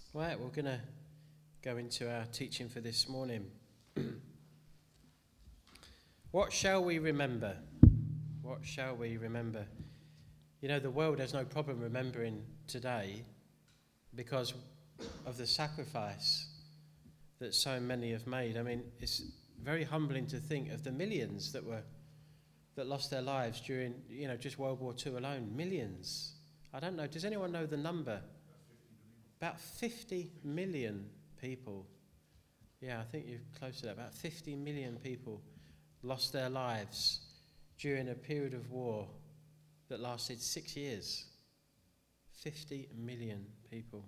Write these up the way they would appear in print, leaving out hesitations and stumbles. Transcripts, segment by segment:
Right, we're going to go into our teaching for this morning. What shall we remember? What shall we remember? You know, the world has no problem remembering today because of the sacrifice that so many have made. I mean, it's very humbling to think of the millions that lost their lives during, just World War II alone. Millions. I don't know. Does anyone know the number? About 50 million people. Yeah, I think you're close to that. About 50 million people lost their lives during a period of war that lasted 6 years. 50 million people.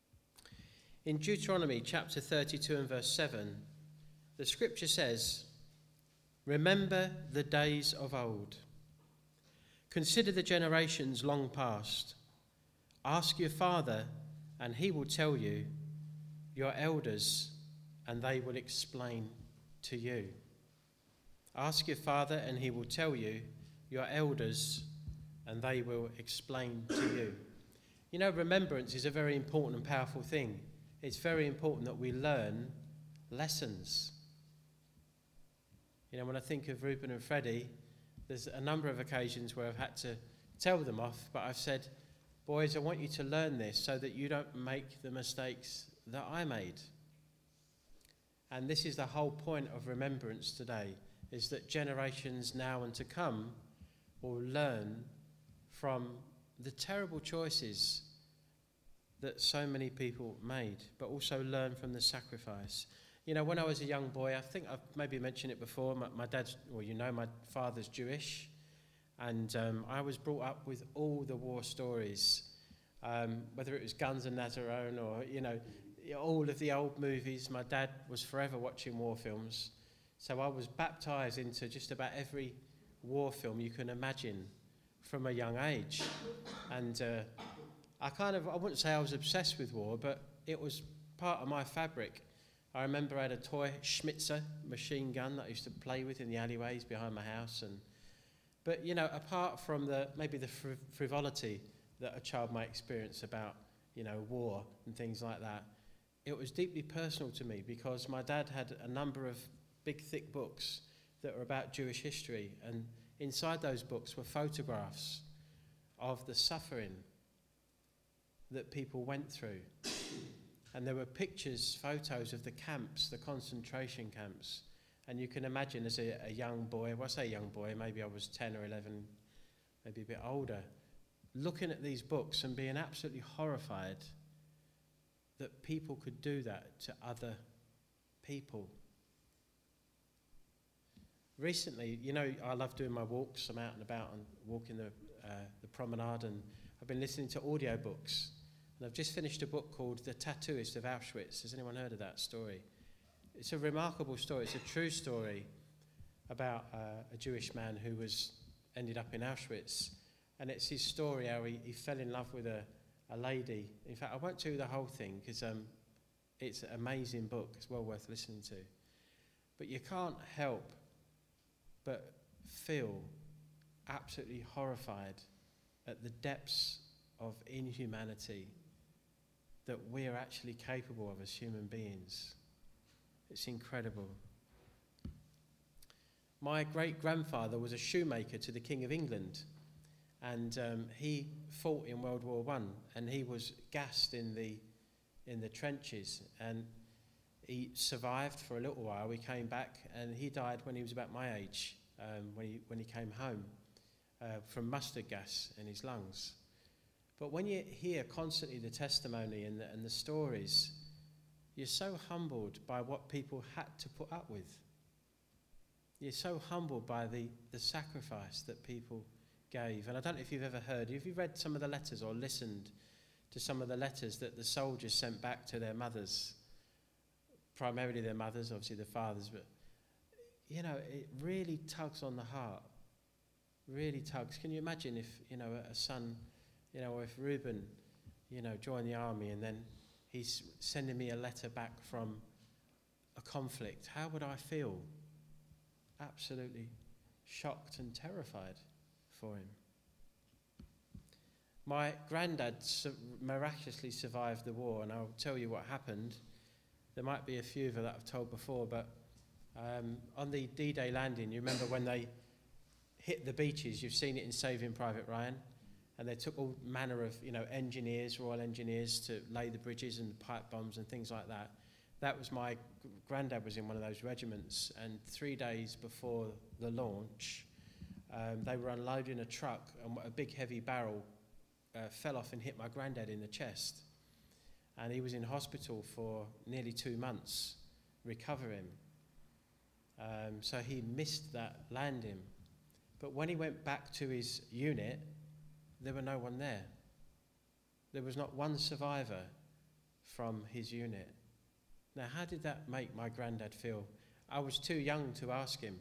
In Deuteronomy chapter 32 and verse 7, the scripture says, "Remember the days of old. Consider the generations long past. Ask your father, and he will tell you, your elders, and they will explain to you." Ask your father, and he will tell you, your elders, and they will explain to you. You know, remembrance is a very important and powerful thing. It's very important that we learn lessons. You know, when I think of Reuben and Freddie, there's a number of occasions where I've had to tell them off, but I've said, boys, I want you to learn this so that you don't make the mistakes that I made. And this is the whole point of remembrance today, is that generations now and to come will learn from the terrible choices that so many people made, but also learn from the sacrifice. You know, when I was a young boy, I think I've maybe mentioned it before, my dad's, my father's Jewish, and I was brought up with all the war stories, whether it was Guns and Nazarone or, all of the old movies. My dad was forever watching war films, so I was baptised into just about every war film you can imagine from a young age. And I wouldn't say I was obsessed with war, but it was part of my fabric. I remember I had a toy Schmitzer machine gun that I used to play with in the alleyways behind my house. But, apart from the frivolity that a child might experience about, war and things like that, it was deeply personal to me because my dad had a number of big, thick books that were about Jewish history. And inside those books were photographs of the suffering that people went through. And there were photos of the camps, the concentration camps. And you can imagine as a young boy, well, I say young boy, maybe I was 10 or 11, maybe a bit older, looking at these books and being absolutely horrified that people could do that to other people. Recently, I love doing my walks. I'm out and about and walking the promenade, and I've been listening to audiobooks. And I've just finished a book called The Tattooist of Auschwitz. Has anyone heard of that story? It's a remarkable story. It's a true story about a Jewish man who ended up in Auschwitz. And it's his story how he fell in love with a lady. In fact, I won't tell you the whole thing because it's an amazing book. It's well worth listening to. But you can't help but feel absolutely horrified at the depths of inhumanity that we are actually capable of as human beings. It's incredible. My great-grandfather was a shoemaker to the King of England, and he fought in World War I, and he was gassed in the trenches, and he survived for a little while. He came back, and he died when he was about my age, when he came home from mustard gas in his lungs. But when you hear constantly the testimony and the stories, you're so humbled by what people had to put up with. You're so humbled by the sacrifice that people gave. And I don't know if you've ever heard, have you read some of the letters or listened to some of the letters that the soldiers sent back to their mothers? Primarily their mothers, obviously their fathers, but, it really tugs on the heart. Really tugs. Can you imagine if, a son, or if Reuben, joined the army and then he's sending me a letter back from a conflict? How would I feel? Absolutely shocked and terrified for him. My granddad miraculously survived the war, and I'll tell you what happened. There might be a few of you that I've told before, but on the D-Day landing, you remember when they hit the beaches? You've seen it in Saving Private Ryan, and they took all manner of, engineers, Royal Engineers, to lay the bridges and pipe bombs and things like that. That was my granddad was in one of those regiments, and 3 days before the launch, they were unloading a truck, and a big heavy barrel fell off and hit my granddad in the chest. And he was in hospital for nearly 2 months, recovering. So he missed that landing. But when he went back to his unit, there were no one there. There was not one survivor from his unit. Now, how did that make my granddad feel? I was too young to ask him.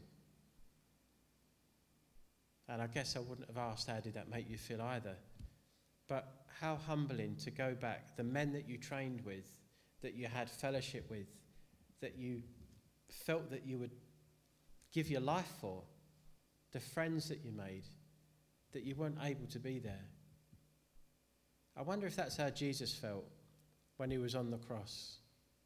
And I guess I wouldn't have asked, how did that make you feel either? But how humbling to go back, the men that you trained with, that you had fellowship with, that you felt that you would give your life for, the friends that you made, that you weren't able to be there. I wonder if that's how Jesus felt when he was on the cross.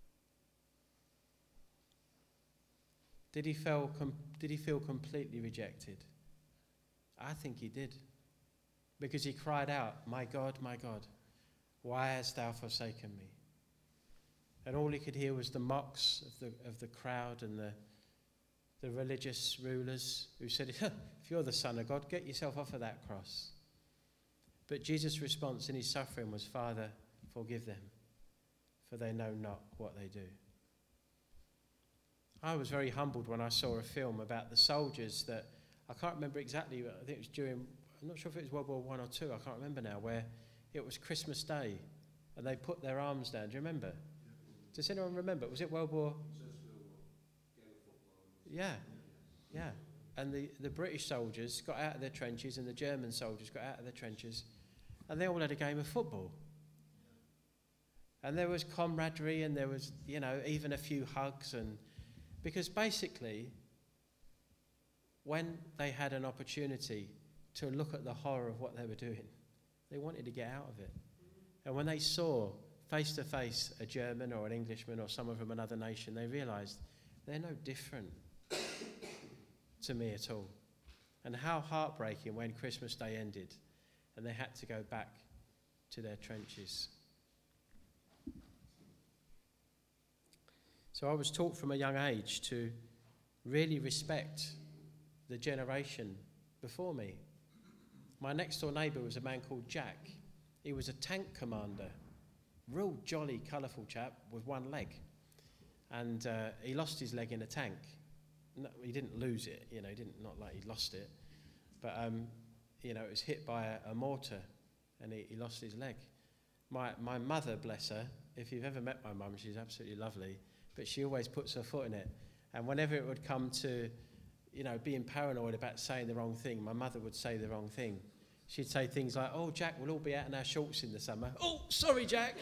Did he feel completely rejected? I think he did. Because he cried out, my God, why hast thou forsaken me? And all he could hear was the mocks of the crowd and the religious rulers who said, if you're the Son of God, get yourself off of that cross. But Jesus' response in his suffering was, Father, forgive them, for they know not what they do. I was very humbled when I saw a film about the soldiers that, I can't remember exactly, I think it was during, I'm not sure if it was World War I or II, I can't remember now, where it was Christmas Day and they put their arms down. Do you remember? Does anyone remember? Was it World War? Yeah. And the British soldiers got out of their trenches and the German soldiers got out of their trenches and they all had a game of football. And there was camaraderie and there was, even a few hugs, and because basically when they had an opportunity to look at the horror of what they were doing, they wanted to get out of it. And when they saw face to face a German or an Englishman or someone from another nation, they realised they're no different to me at all. And how heartbreaking when Christmas Day ended and they had to go back to their trenches. So I was taught from a young age to really respect the generation before me. My next door neighbour was a man called Jack. He was a tank commander, real jolly, colourful chap with one leg. And he lost his leg in a tank. No, he didn't lose it, not like he lost it. But, it was hit by a mortar and he lost his leg. My mother, bless her, if you've ever met my mum, she's absolutely lovely, but she always puts her foot in it. And whenever it would come to, being paranoid about saying the wrong thing, my mother would say the wrong thing. She'd say things like, oh, Jack, we'll all be out in our shorts in the summer. Oh, sorry, Jack.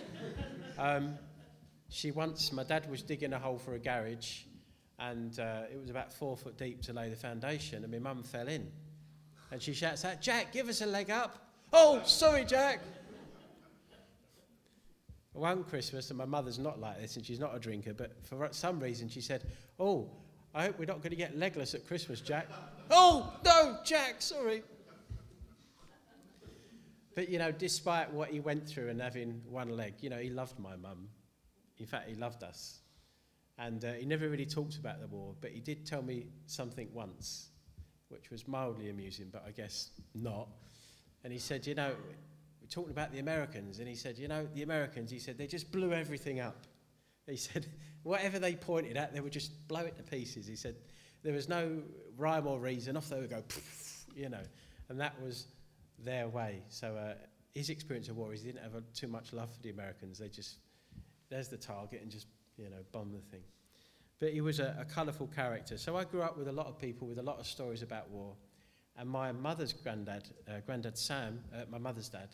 My dad was digging a hole for a garage, and it was about 4 foot deep to lay the foundation, and my mum fell in. And she shouts out, Jack, give us a leg up. Oh, sorry, Jack. One Christmas, and my mother's not like this, and she's not a drinker, but for some reason she said, oh, I hope we're not going to get legless at Christmas, Jack. Oh, no, Jack, sorry. But, despite what he went through and having one leg, he loved my mum. In fact, he loved us. And he never really talked about the war, but he did tell me something once, which was mildly amusing, but I guess not. And he said, we're talking about the Americans, and he said, the Americans, he said, they just blew everything up. He said, whatever they pointed at, they would just blow it to pieces. He said, there was no rhyme or reason, off they would go, and that was their way. So his experience of war is he didn't have too much love for the Americans. They just, there's the target and just, bomb the thing. But he was a colourful character. So I grew up with a lot of people with a lot of stories about war. And my mother's granddad Sam, my mother's dad,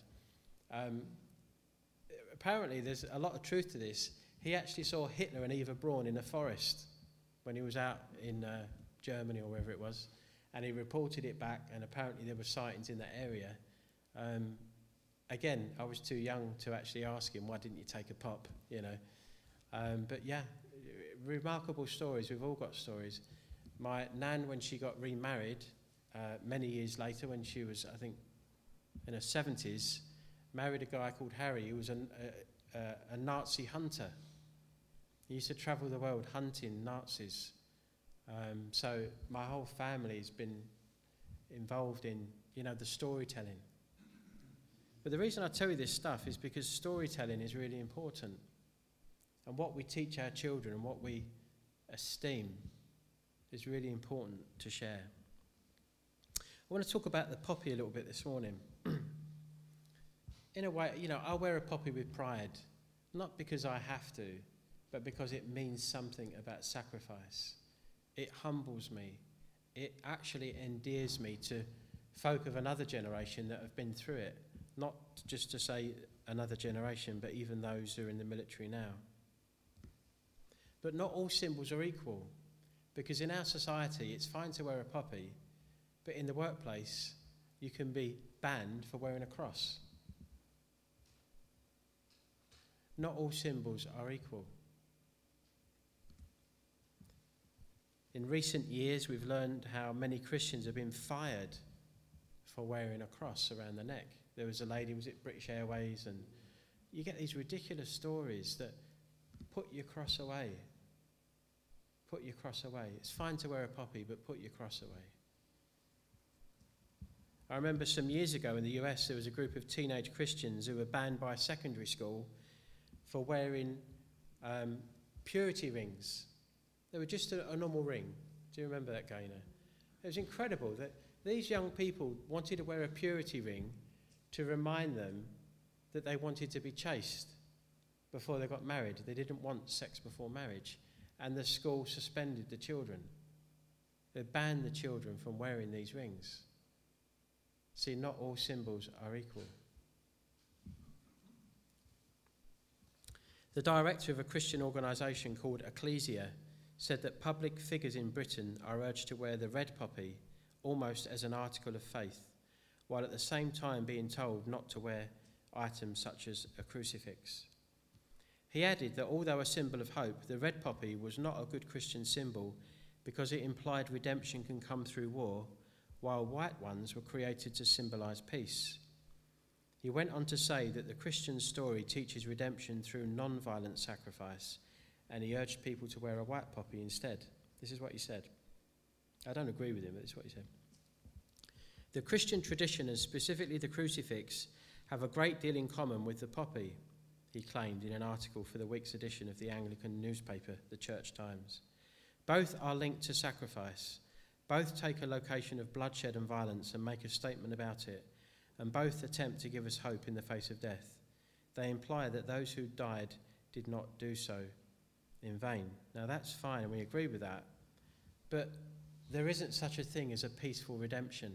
apparently there's a lot of truth to this. He actually saw Hitler and Eva Braun in a forest when he was out in Germany or wherever it was. And he reported it back, and apparently there were sightings in that area. again, I was too young to actually ask him, why didn't you take a pop, you know. But yeah, remarkable stories. We've all got stories. My nan, when she got remarried, many years later, when she was, I think, in her 70s, married a guy called Harry, who was a Nazi hunter. He used to travel the world hunting Nazis. So my whole family has been involved in, you know, the storytelling. But the reason I tell you this stuff is because storytelling is really important. And what we teach our children and what we esteem is really important to share. I want to talk about the poppy a little bit this morning. In a way, you know, I wear a poppy with pride, not because I have to, but because it means something about sacrifice. It humbles me. It actually endears me to folk of another generation that have been through it. Not just to say another generation, but even those who are in the military now. But not all symbols are equal, because in our society it's fine to wear a poppy, but in the workplace you can be banned for wearing a cross. Not all symbols are equal. In recent years we've learned how many Christians have been fired for wearing a cross around the neck. There was a lady, was it British Airways, and you get these ridiculous stories that put your cross away. Put your cross away. It's fine to wear a poppy, but put your cross away. I remember some years ago in the US, there was a group of teenage Christians who were banned by a secondary school for wearing purity rings. They were just a normal ring. Do you remember that, Gaynor? It was incredible that these young people wanted to wear a purity ring to remind them that they wanted to be chaste before they got married. They didn't want sex before marriage. And the school suspended the children. They banned the children from wearing these rings. See, not all symbols are equal. The director of a Christian organisation called Ecclesia said that public figures in Britain are urged to wear the red poppy almost as an article of faith, while at the same time being told not to wear items such as a crucifix. He added that although a symbol of hope, the red poppy was not a good Christian symbol because it implied redemption can come through war, while white ones were created to symbolise peace. He went on to say that the Christian story teaches redemption through non-violent sacrifice, and he urged people to wear a white poppy instead. This is what he said. I don't agree with him, but this is what he said. The Christian tradition, and specifically the crucifix, have a great deal in common with the poppy, he claimed in an article for the week's edition of the Anglican newspaper, the Church Times. Both are linked to sacrifice. Both take a location of bloodshed and violence and make a statement about it, and both attempt to give us hope in the face of death. They imply that those who died did not do so in vain. Now that's fine, and we agree with that, but there isn't such a thing as a peaceful redemption.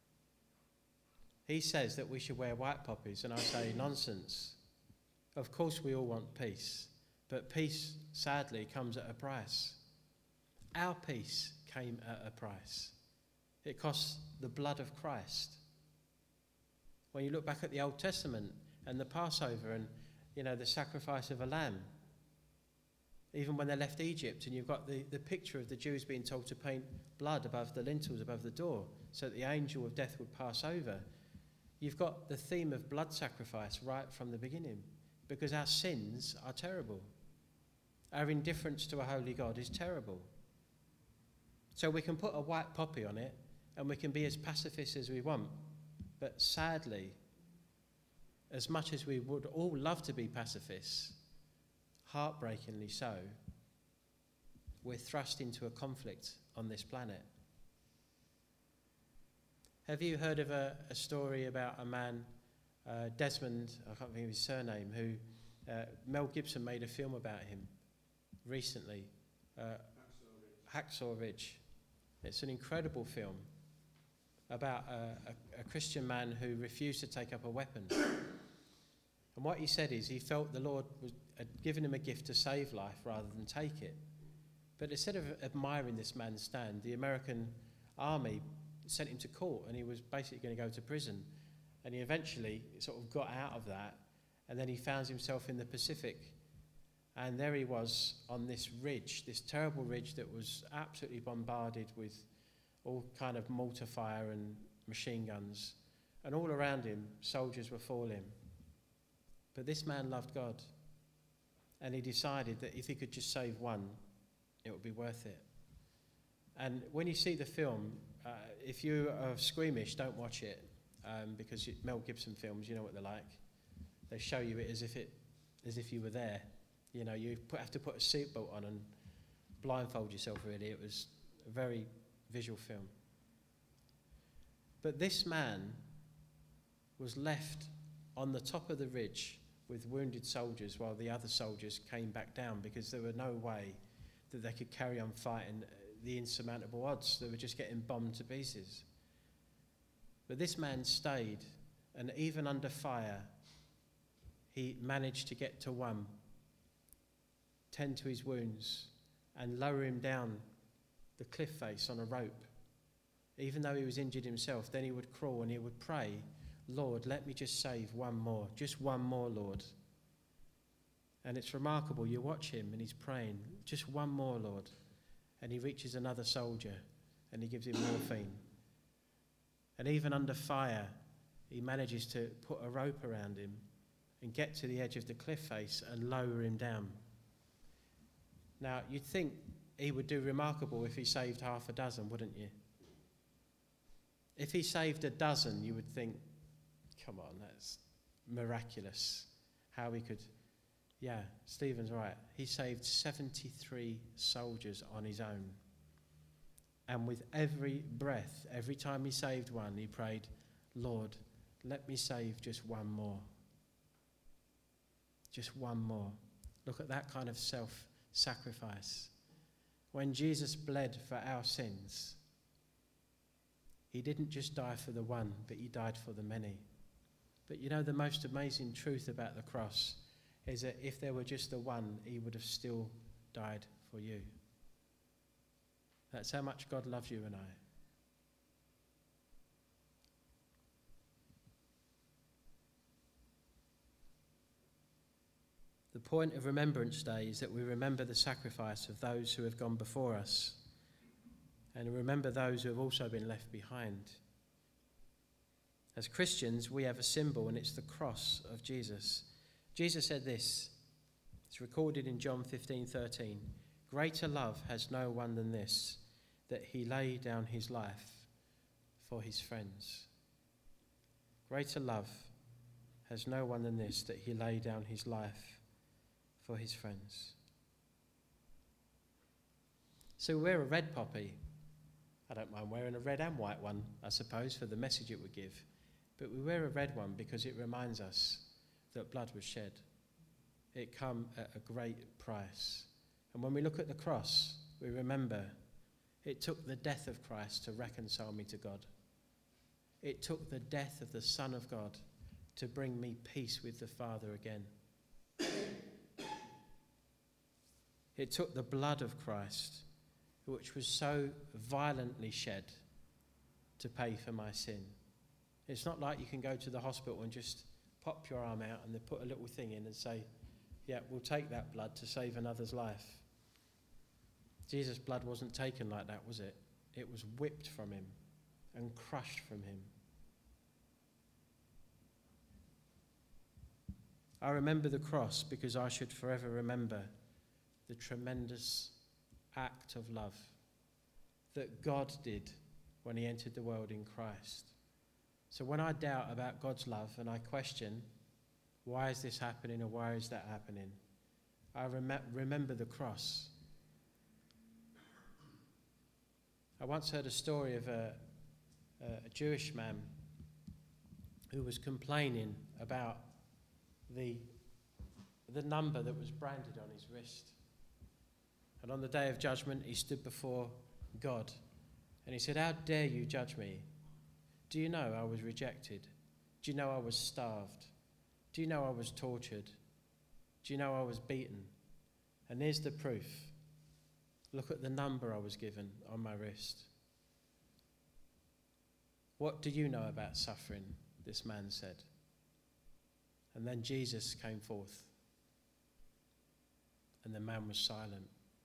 He says that we should wear white poppies, and I say nonsense. Of course we all want peace, but peace, sadly, comes at a price. Our peace came at a price. It cost the blood of Christ. When you look back at the Old Testament and the Passover and, you know, the sacrifice of a lamb, even when they left Egypt, and you've got the picture of the Jews being told to paint blood above the lintels, above the door, so that the angel of death would pass over. You've got the theme of blood sacrifice right from the beginning, because our sins are terrible. Our indifference to a holy God is terrible. So we can put a white poppy on it, and we can be as pacifist as we want. But sadly, as much as we would all love to be pacifists, heartbreakingly so, we're thrust into a conflict on this planet. Have you heard of a story about a man, Desmond, I can't think of his surname, who Mel Gibson made a film about him recently, Hacksaw Ridge. It's an incredible film about a Christian man who refused to take up a weapon. And what he said is he felt the Lord had given him a gift to save life rather than take it. But instead of admiring this man's stand, the American army sent him to court, and he was basically going to go to prison. And he eventually sort of got out of that, and then he found himself in the Pacific. And there he was on this ridge, this terrible ridge that was absolutely bombarded with all kind of mortar fire and machine guns. And all around him, soldiers were falling. But this man loved God. And he decided that if he could just save one, it would be worth it. And when you see the film, if you are squeamish, don't watch it. Because Mel Gibson films, you know what they're like. They show you it as if you were there. You know, you have to put a seatbelt on and blindfold yourself, really. It was a very visual film. But this man was left on the top of the ridge with wounded soldiers while the other soldiers came back down, because there were no way that they could carry on fighting the insurmountable odds. They were just getting bombed to pieces. But this man stayed, and even under fire, he managed to get to one, tend to his wounds, and lower him down the cliff face on a rope. Even though he was injured himself, then he would crawl and he would pray, Lord, let me just save one more, just one more, Lord. And it's remarkable. You watch him and he's praying, just one more, Lord. And he reaches another soldier and he gives him morphine. And even under fire, he manages to put a rope around him and get to the edge of the cliff face and lower him down. Now, you'd think he would do remarkable if he saved half a dozen, wouldn't you? If he saved a dozen, you would think, come on, that's miraculous. How he could... Yeah, Stephen's right. He saved 73 soldiers on his own. And with every breath, every time he saved one, he prayed, Lord, let me save just one more. Just one more. Look at that kind of self-sacrifice. When Jesus bled for our sins, he didn't just die for the one, but he died for the many. But you know, the most amazing truth about the cross is that if there were just the one, he would have still died for you. That's how much God loves you and I. The point of Remembrance Day is that we remember the sacrifice of those who have gone before us, and remember those who have also been left behind. As Christians, we have a symbol, and it's the cross of Jesus. Jesus said this, it's recorded in John 15:13, greater love has no one than this, that he lay down his life for his friends. Greater love has no one than this, that he lay down his life for his friends. So we wear a red poppy. I don't mind wearing a red and white one, I suppose, for the message it would give. But we wear a red one because it reminds us that blood was shed. It came at a great price. And when we look at the cross, we remember it took the death of Christ to reconcile me to God. It took the death of the Son of God to bring me peace with the Father again. It took the blood of Christ, which was so violently shed, to pay for my sin. It's not like you can go to the hospital and just pop your arm out and they put a little thing in and say, yeah, we'll take that blood to save another's life. Jesus' blood wasn't taken like that, was it? It was whipped from him and crushed from him. I remember the cross because I should forever remember the tremendous act of love that God did when he entered the world in Christ. So when I doubt about God's love and I question, why is this happening or why is that happening, I remember the cross. I once heard a story of a Jewish man who was complaining about the number that was branded on his wrist. And on the day of judgment, he stood before God and he said, how dare you judge me? Do you know I was rejected? Do you know I was starved? Do you know I was tortured? Do you know I was beaten? And here's the proof. Look at the number I was given on my wrist. What do you know about suffering this man said. And then Jesus came forth, and the man was silent.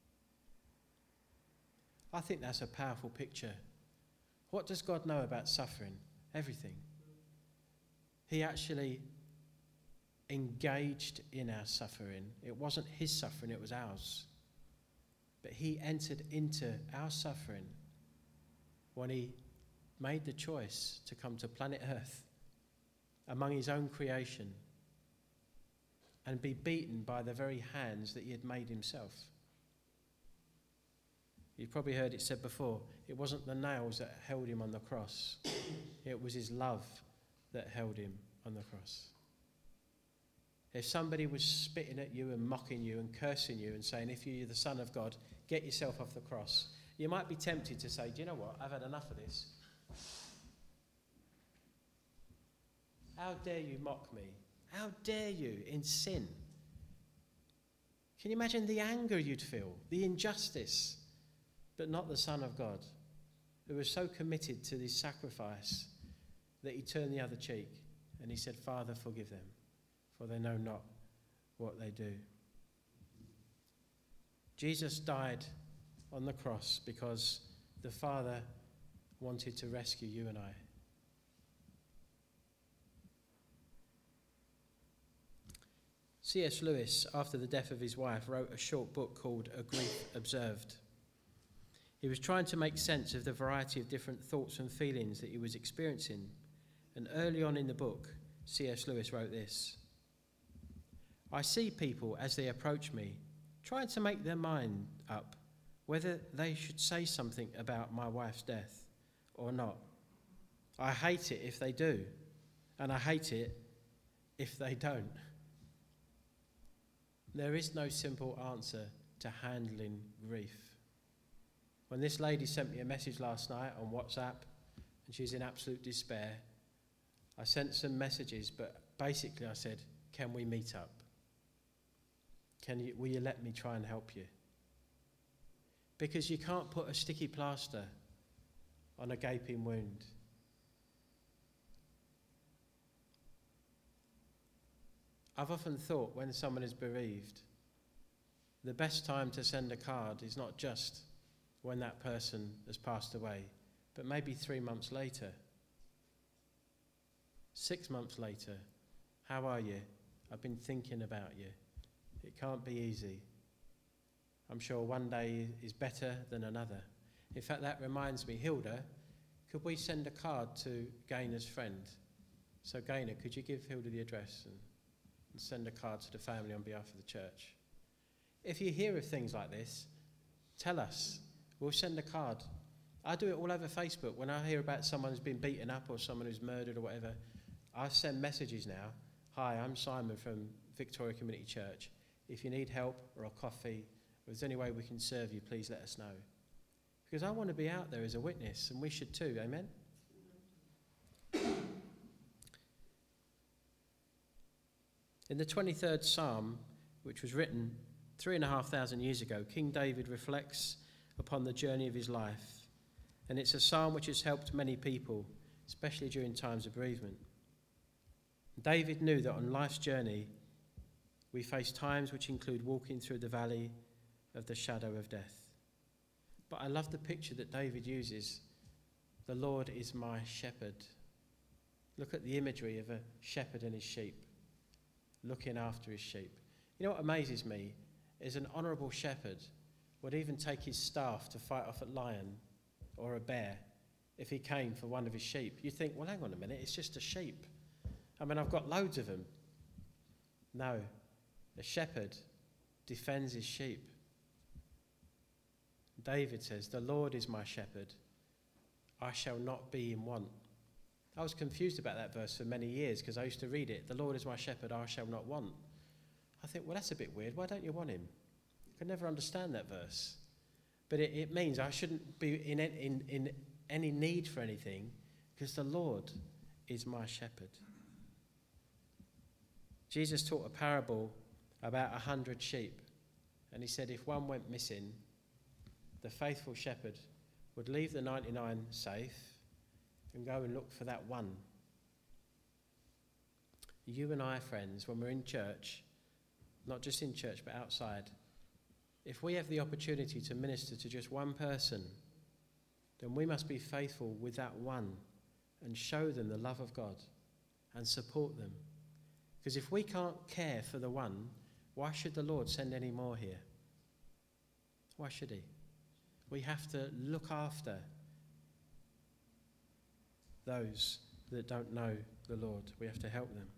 I think that's a powerful picture. What does God know about suffering? Everything. He actually engaged in our suffering. It wasn't his suffering, it was ours. But he entered into our suffering when he made the choice to come to planet Earth among his own creation and be beaten by the very hands that he had made himself. You've probably heard it said before, it wasn't the nails that held him on the cross. It was his love that held him on the cross. If somebody was spitting at you and mocking you and cursing you and saying, if you're the Son of God, get yourself off the cross, you might be tempted to say, do you know what? I've had enough of this. How dare you mock me? How dare you in sin? Can you imagine the anger you'd feel, the injustice? But not the Son of God, who was so committed to this sacrifice that he turned the other cheek and he said, Father, forgive them, for they know not what they do. Jesus died on the cross because the Father wanted to rescue you and I. C.S. Lewis, after the death of his wife, wrote a short book called A Grief Observed. He was trying to make sense of the variety of different thoughts and feelings that he was experiencing. And early on in the book, C.S. Lewis wrote this: I see people as they approach me, trying to make their mind up whether they should say something about my wife's death or not. I hate it if they do, and I hate it if they don't. There is no simple answer to handling grief. When this lady sent me a message last night on WhatsApp, and she's in absolute despair, I sent some messages, but basically I said, can we meet up? Will you let me try and help you? Because you can't put a sticky plaster on a gaping wound. I've often thought when someone is bereaved, the best time to send a card is not just when that person has passed away, but maybe 3 months later, 6 months later. How are you? I've been thinking about you. It can't be easy. I'm sure one day is better than another. In fact, that reminds me, Hilda, could we send a card to Gainer's friend? So Gainer, could you give Hilda the address and send a card to the family on behalf of the church? If you hear of things like this, tell us. We'll send a card. I do it all over Facebook. When I hear about someone who's been beaten up or someone who's murdered or whatever, I send messages now. Hi, I'm Simon from Victoria Community Church. If you need help or a coffee, or if there's any way we can serve you, please let us know. Because I want to be out there as a witness, and we should too, amen? In the 23rd Psalm, which was written 3,500 years ago, King David reflects upon the journey of his life. And it's a psalm which has helped many people, especially during times of bereavement. David knew that on life's journey, we face times which include walking through the valley of the shadow of death. But I love the picture that David uses. The Lord is my shepherd. Look at the imagery of a shepherd and his sheep, looking after his sheep. You know what amazes me is an honourable shepherd would even take his staff to fight off a lion or a bear if he came for one of his sheep. You think, well, hang on a minute, it's just a sheep. I mean, I've got loads of them. No, a shepherd defends his sheep. David says, the Lord is my shepherd. I shall not be in want. I was confused about that verse for many years because I used to read it, the Lord is my shepherd, I shall not want. I think, well, that's a bit weird. Why don't you want him? I could never understand that verse. But it means I shouldn't be in any need for anything because the Lord is my shepherd. Jesus taught a parable about 100 sheep. And he said if one went missing, the faithful shepherd would leave the 99 safe and go and look for that one. you and I, friends, when we're in church, not just in church but outside, if we have the opportunity to minister to just one person, then we must be faithful with that one and show them the love of God and support them. Because if we can't care for the one, why should the Lord send any more here? Why should he? We have to look after those that don't know the Lord. We have to help them.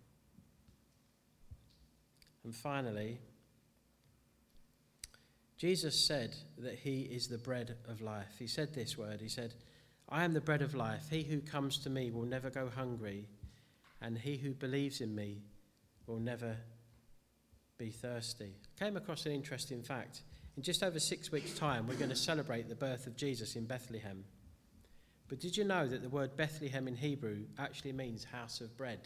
And finally, Jesus said that he is the bread of life. He said this word. He said, I am the bread of life. He who comes to me will never go hungry, and he who believes in me will never be thirsty. I came across an interesting fact. In just over 6 weeks' time, we're going to celebrate the birth of Jesus in Bethlehem. But did you know that the word Bethlehem in Hebrew actually means house of bread?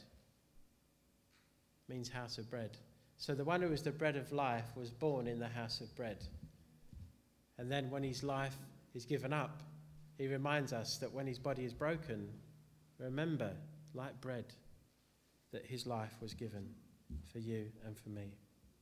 It means house of bread. So the one who was the bread of life was born in the house of bread. And then when his life is given up, he reminds us that when his body is broken, remember, like bread, that his life was given for you and for me.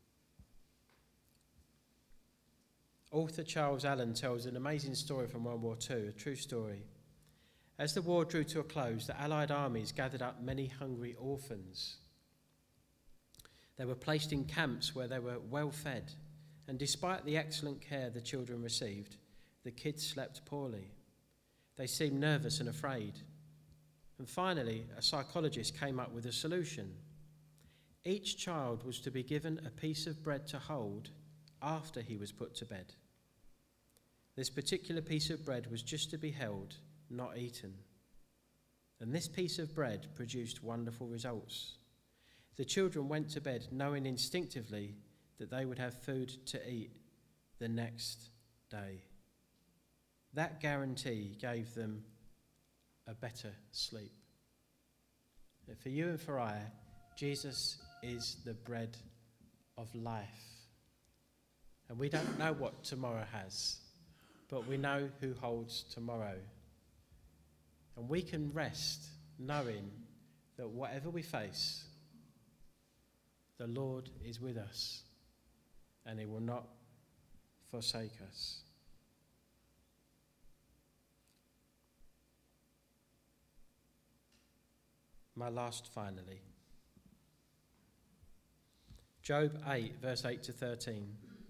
Author Charles Allen tells an amazing story from World War II, a true story. As the war drew to a close, the Allied armies gathered up many hungry orphans. They were placed in camps where they were well fed, and despite the excellent care the children received, the kids slept poorly. They seemed nervous and afraid. And finally, a psychologist came up with a solution. Each child was to be given a piece of bread to hold after he was put to bed. This particular piece of bread was just to be held, not eaten. And this piece of bread produced wonderful results. The children went to bed knowing instinctively that they would have food to eat the next day. That guarantee gave them a better sleep. And for you and for I, Jesus is the bread of life. And we don't know what tomorrow has, but we know who holds tomorrow. And we can rest knowing that whatever we face, the Lord is with us and he will not forsake us. My last, finally. Job 8, verse 8 to 13.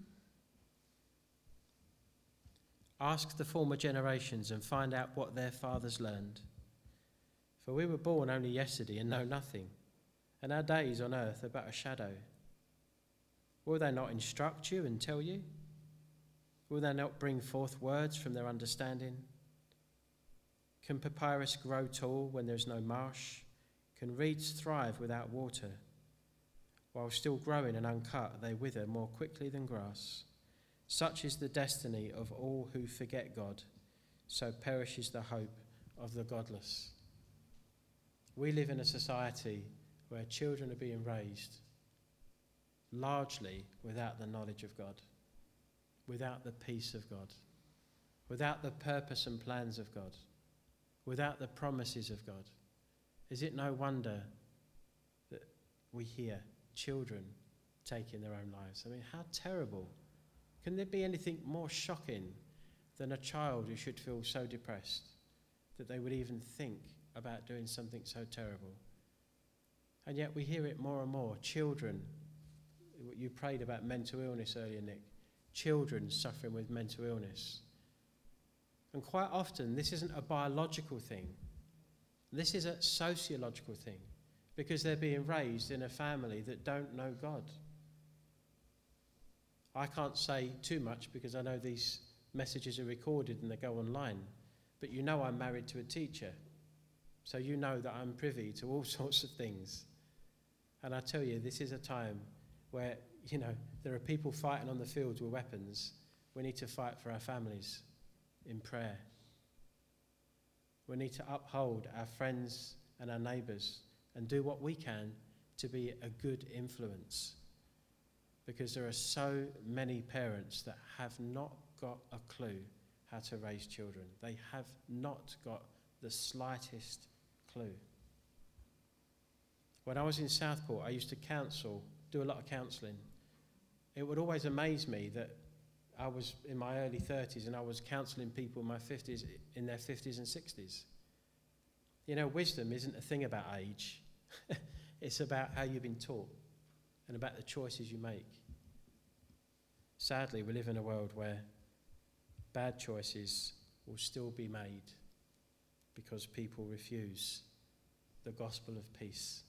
Ask the former generations and find out what their fathers learned. For we were born only yesterday and know nothing, and our days on earth are but a shadow. Will they not instruct you and tell you? Will they not bring forth words from their understanding? Can papyrus grow tall when there is no marsh? Can reeds thrive without water? While still growing and uncut, they wither more quickly than grass. Such is the destiny of all who forget God, so perishes the hope of the godless. We live in a society where children are being raised largely without the knowledge of God, without the peace of God, without the purpose and plans of God, without the promises of God. Is it no wonder that we hear children taking their own lives? I mean, how terrible. Can there be anything more shocking than a child who should feel so depressed that they would even think about doing something so terrible? And yet we hear it more and more. Children, you prayed about mental illness earlier, Nick. Children suffering with mental illness. And quite often this isn't a biological thing. This is a sociological thing, because they're being raised in a family that don't know God. I can't say too much because I know these messages are recorded and they go online, but you know I'm married to a teacher, so you know that I'm privy to all sorts of things. And I tell you, this is a time where, there are people fighting on the fields with weapons. We need to fight for our families in prayer. We need to uphold our friends and our neighbours and do what we can to be a good influence. Because there are so many parents that have not got a clue how to raise children. They have not got the slightest clue. When I was in Southport, I used to do a lot of counselling. It would always amaze me that I was in my early 30s and I was counselling people in their 50s and 60s. You know, wisdom isn't a thing about age. It's about how you've been taught and about the choices you make. Sadly, we live in a world where bad choices will still be made because people refuse the gospel of peace.